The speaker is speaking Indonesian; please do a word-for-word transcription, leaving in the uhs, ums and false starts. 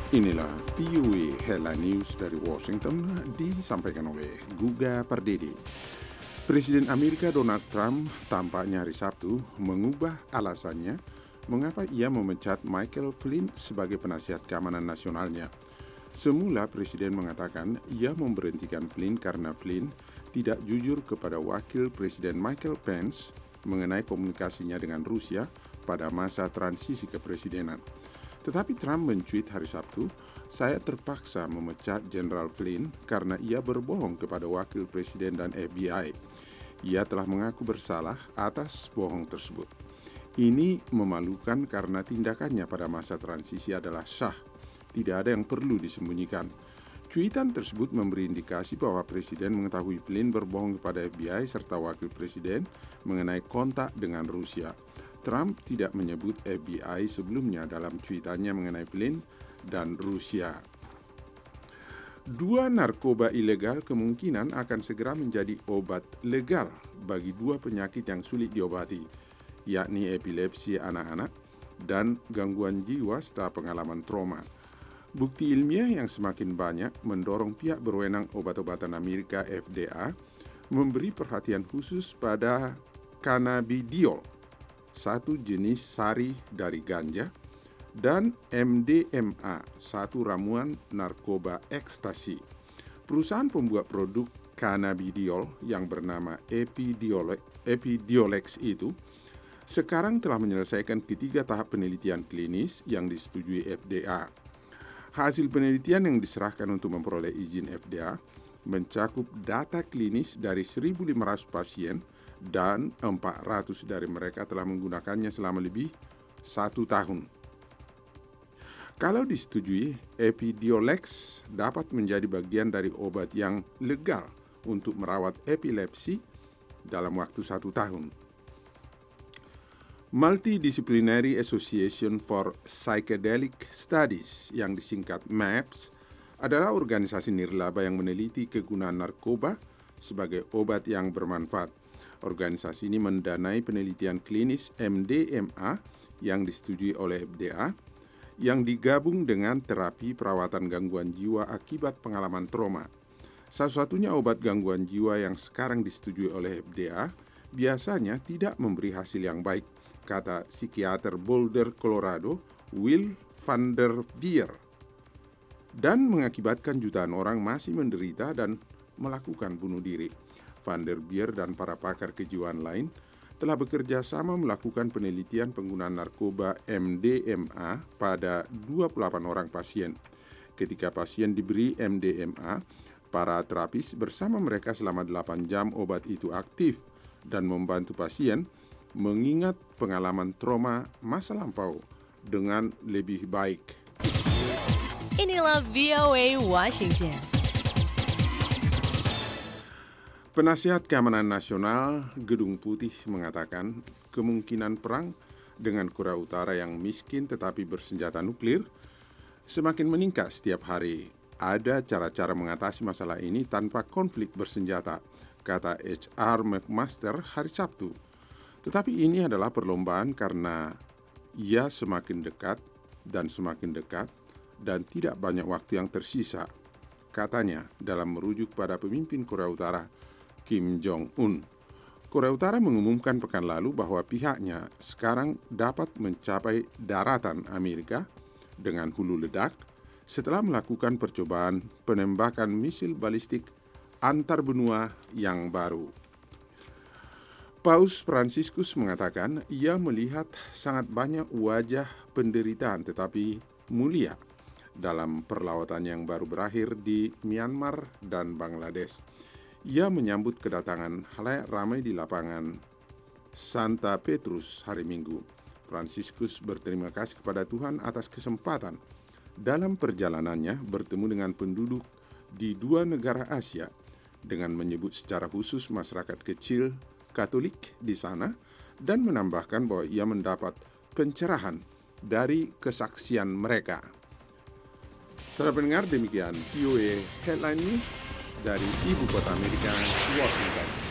Inilah V O A Headline News dari Washington disampaikan oleh Guga Pardede. Presiden Amerika Donald Trump tampaknya hari Sabtu mengubah alasannya mengapa ia memecat Michael Flynn sebagai penasihat keamanan nasionalnya. Semula Presiden mengatakan ia memberhentikan Flynn karena Flynn tidak jujur kepada Wakil Presiden Michael Pence mengenai komunikasinya dengan Rusia pada masa transisi kepresidenan. Tetapi Trump mencuit hari Sabtu, "Saya terpaksa memecat Jenderal Flynn karena ia berbohong kepada Wakil Presiden dan F B I. Ia telah mengaku bersalah atas bohong tersebut. Ini memalukan karena tindakannya pada masa transisi adalah sah. Tidak ada yang perlu disembunyikan." Cuitan tersebut memberi indikasi bahwa Presiden mengetahui Flynn berbohong kepada F B I serta Wakil Presiden mengenai kontak dengan Rusia. Trump tidak menyebut F B I sebelumnya dalam cuitannya mengenai Flynn dan Rusia. Dua narkoba ilegal kemungkinan akan segera menjadi obat legal bagi dua penyakit yang sulit diobati, yakni epilepsi anak-anak dan gangguan jiwa setelah pengalaman trauma. Bukti ilmiah yang semakin banyak mendorong pihak berwenang obat-obatan Amerika F D A memberi perhatian khusus pada cannabidiol, satu jenis sari dari ganja, dan M D M A, satu ramuan narkoba ekstasi. Perusahaan pembuat produk cannabidiol yang bernama Epidiolex itu sekarang telah menyelesaikan ketiga tahap penelitian klinis yang disetujui F D A. Hasil penelitian yang diserahkan untuk memperoleh izin F D A mencakup data klinis dari seribu lima ratus pasien dan empat ratus dari mereka telah menggunakannya selama lebih satu tahun. Kalau disetujui, Epidiolex dapat menjadi bagian dari obat yang legal untuk merawat epilepsi dalam waktu satu tahun. Multidisciplinary Association for Psychedelic Studies yang disingkat MAPS adalah organisasi nirlaba yang meneliti kegunaan narkoba sebagai obat yang bermanfaat. Organisasi ini mendanai penelitian klinis M D M A yang disetujui oleh F D A yang digabung dengan terapi perawatan gangguan jiwa akibat pengalaman trauma. Satu-satunya obat gangguan jiwa yang sekarang disetujui oleh F D A biasanya tidak memberi hasil yang baik, kata psikiater Boulder, Colorado, Will van der Veer, dan mengakibatkan jutaan orang masih menderita dan melakukan bunuh diri. Van der Veer dan para pakar kejiwaan lain telah bekerja sama melakukan penelitian penggunaan narkoba M D M A pada dua puluh delapan orang pasien. Ketika pasien diberi M D M A, para terapis bersama mereka selama delapan jam obat itu aktif dan membantu pasien mengingat pengalaman trauma masa lampau dengan lebih baik. Inilah V O A Washington. Penasihat Keamanan Nasional Gedung Putih mengatakan kemungkinan perang dengan Korea Utara yang miskin tetapi bersenjata nuklir semakin meningkat setiap hari. Ada cara-cara mengatasi masalah ini tanpa konflik bersenjata, kata H R McMaster hari Sabtu. Tetapi ini adalah perlombaan karena ia semakin dekat dan semakin dekat dan tidak banyak waktu yang tersisa, katanya dalam merujuk pada pemimpin Korea Utara Kim Jong-un. Korea Utara mengumumkan pekan lalu bahwa pihaknya sekarang dapat mencapai daratan Amerika dengan hulu ledak setelah melakukan percobaan penembakan misil balistik antar benua yang baru. Paus Fransiskus mengatakan ia melihat sangat banyak wajah penderitaan tetapi mulia dalam perlawatan yang baru berakhir di Myanmar dan Bangladesh. Ia menyambut kedatangan halayak ramai di lapangan Santa Petrus hari Minggu. Fransiskus berterima kasih kepada Tuhan atas kesempatan dalam perjalanannya bertemu dengan penduduk di dua negara Asia dengan menyebut secara khusus masyarakat kecil Katolik di sana dan menambahkan bahwa ia mendapat pencerahan dari kesaksian mereka. Saudara pendengar, demikian V O A Headline News dari Ibu Kota Amerika, Washington.